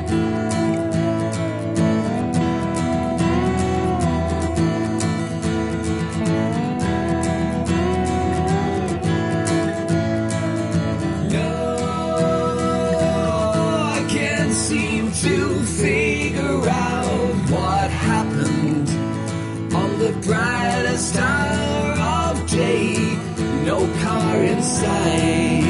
Seem to figure out what happened on the brightest hour of day. No car in sight.